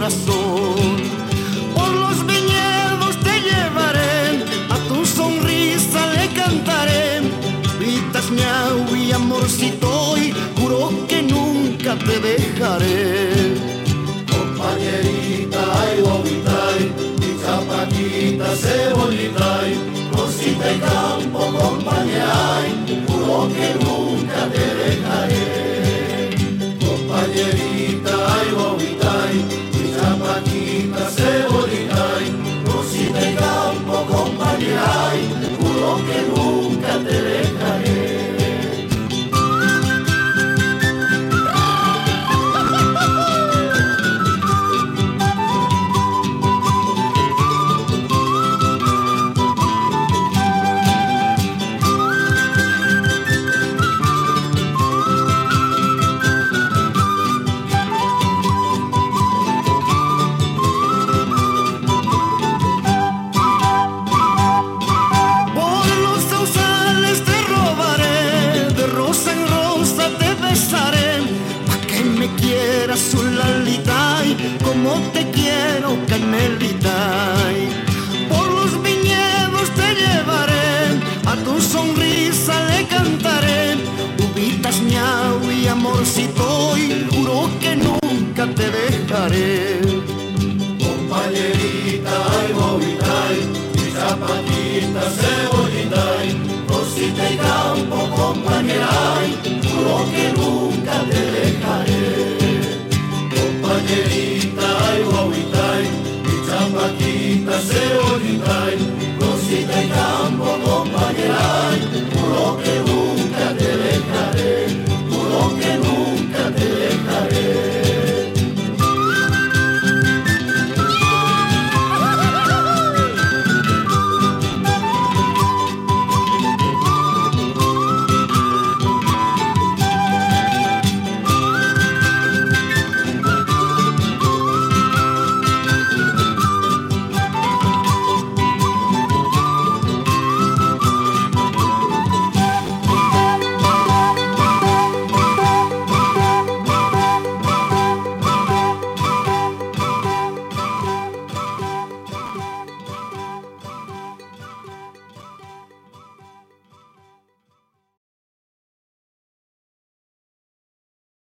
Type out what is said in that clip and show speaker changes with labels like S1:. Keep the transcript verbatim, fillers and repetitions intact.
S1: corazón. Por los viñedos te llevaré, a tu sonrisa le cantaré. Vitas miau y amorcito, y juro que nunca te dejaré.
S2: Compañerita, ay, bobitay, mi chapaquita, cebolitay, rosita y campo, compañeray, juro que nunca te dejaré. Compañerita, ay, bobitay, mi chapaquita, cebolitay, rosita y campo, compañeray, juro que nunca te dejaré.
S1: Como te quiero